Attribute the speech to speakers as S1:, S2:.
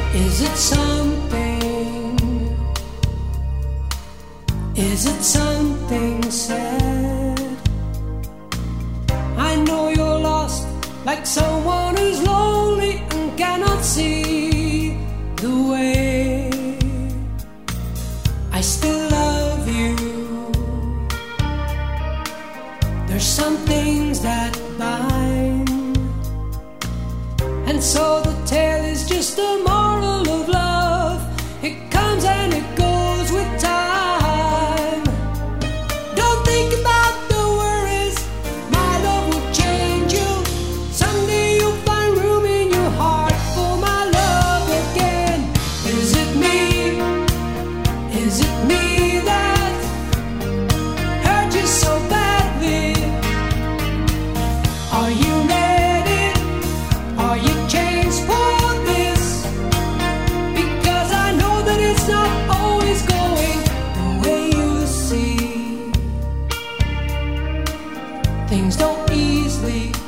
S1: Is it something? Is it something sad? I know you're lost, like someone who's lonely and cannot see the way. I still love you. There's some things that bind, and so the tale is just a moral of love. It comes and it goes with time. Don't think about the worries, my love will change you. Someday you'll find room in your heart for my love again. Is it me? Is it me?